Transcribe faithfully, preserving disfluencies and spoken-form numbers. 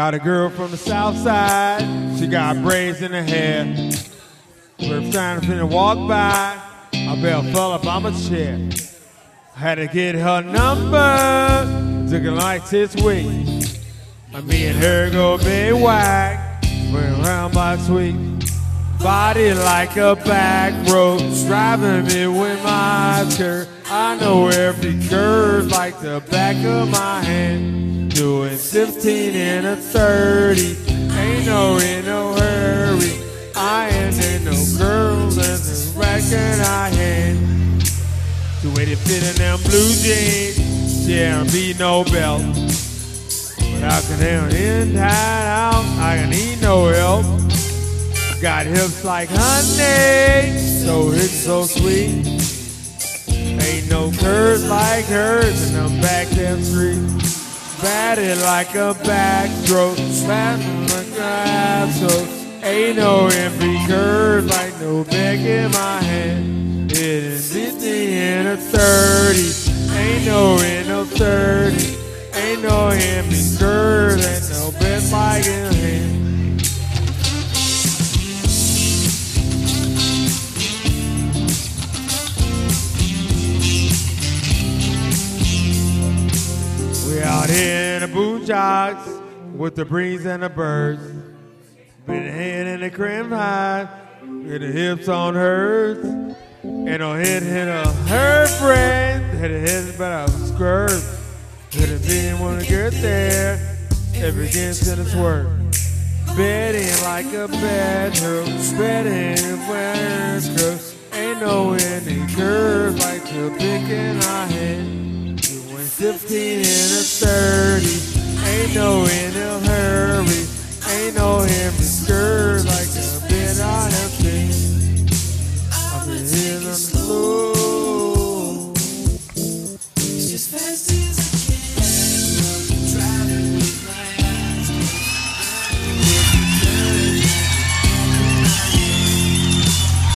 Got a girl from the south side, she got braids in her hair. First time finna walk by, I about fell up on my chair. Had to get her number, took it like six weeks. And me and her go big whack, went around by sweet. Body like a back road, driving me with my skirt. I know every curve like the back of my hand. Doing fifteen and a thirty, ain't no in no hurry. I ain't in no girls and the record I had. The way they fit in them blue jeans, yeah, be no belt. But I can have in, tied out, I can eat no help. Got hips like honey, so it's so sweet. Ain't no curves like hers, and I'm back them street. Batted like a backstroke, batting like a so ain't no empty curve like no back in my hand. It is fifty and a thirty, ain't no in no thirty, ain't no empty curve, ain't no back like in a hand. We out here in the boondocks with the breeze and the birds. Been head in the crim high, with the hips on hers. And her head hit a her friend, hit her head about a skirt. Hit a didn't wanna get there, every against in its work. Bedding like a bedroom, bedding where it's ain't no any curve like the pick in our head. Fifteen and a thirty, ain't no in a hurry, ain't no him.